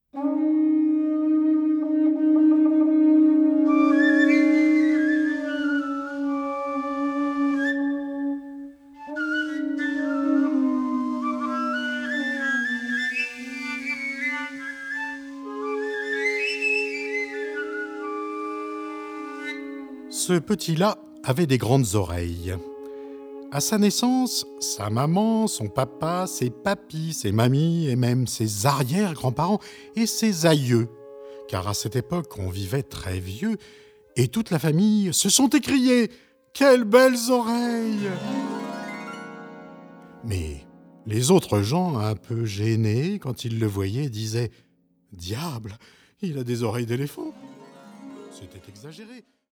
Ce petit-là avait des grandes oreilles. À sa naissance, sa maman, son papa, ses papis, ses mamies et même ses arrière-grands-parents et ses aïeux, car à cette époque on vivait très vieux, et toute la famille se sont écriés « Quelles belles oreilles !» Mais les autres gens, un peu gênés quand ils le voyaient, disaient « Diable, il a des oreilles d'éléphant !» C'était exagéré.